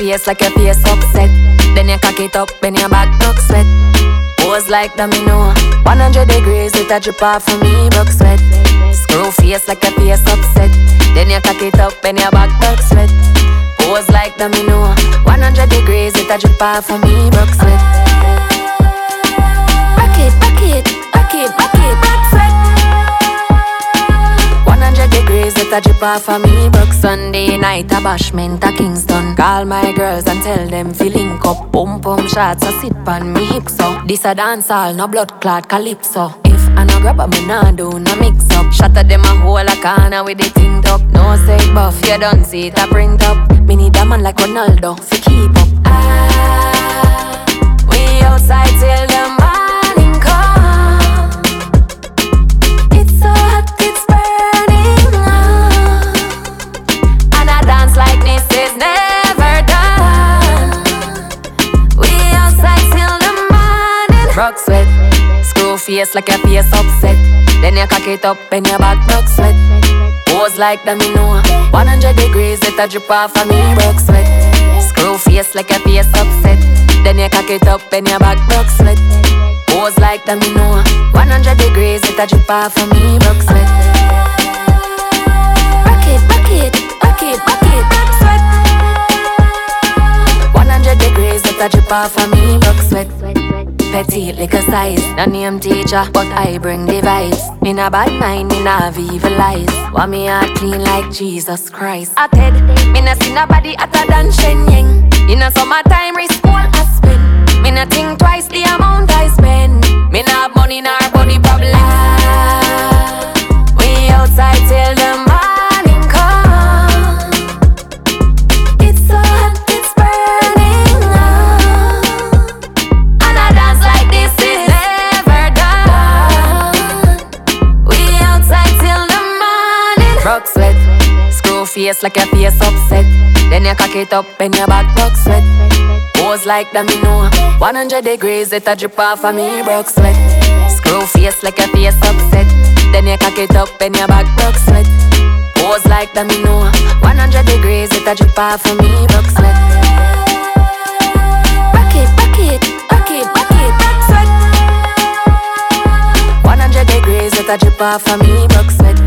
face like your face upset. Then you cock it up when your back broke sweat. Pose like domino, 100 degrees it a drip off for me, broke sweat. Screw face like your face upset. Then you cock it up when your back broke sweat. Pose like domino, 100 degrees it a drip off for me, broke sweat. Rock it, rock it, rock it, rock it, broke sweat. 100 degrees it a drip off for me, broke. Sunday night a bashment a Kingston. Call my girls and tell them fi link up. Boom boom shots a sit pan me hips up. This a dance hall, no blood clot calypso. If I no grab a me nah do no mix up. Shatter them a whole a corner with the thing up. No say buff, you don't see it a print up. Me need a man like Ronaldo fi keep up. We outside till the morning come. It's so hot, it's burning up. And a dance like this is never done. We outside till the morning. Broke sweat, screw face like your face upset. Then you cock it up and your back broke sweat. Pose like domino, 100 degrees it a drip off of me, broke sweat. Screw face like your face upset. Then you cock it up and your back broke sweat. Pose like domino, 100 degrees it a drip off of me, broke sweat. Rock it, rock it, rock it, rock it, broke sweat. 100 degrees it a drip off of me, broke sweat. Petite liquor size, no name teacher, but I bring the vibes. Me na bad mind, me na have evil eyes. Want me heart clean like Jesus Christ. At head, me na see nobody hotter than Shen Yeng. In a summertime, risk all I spend. Me na think twice the amount I spend. Me na have money nor body problems. We outside till the morning come. It's so hot, it's burning up. And a dance like this is never done. We outside till the morning. Broke sweat, screw face like your face upset. Then you cock it up and your back broke sweat. Pose like domino, 100 degrees it a drip off of me, broke sweat. Screw face like your face upset. Then you cock it up and your back broke sweat. Pose like domino, 100 degrees it a drip off of me, broke sweat. Rock it, rock it, rock it, rock it, broke sweat. 100 degrees it a drip off of me, broke sweat.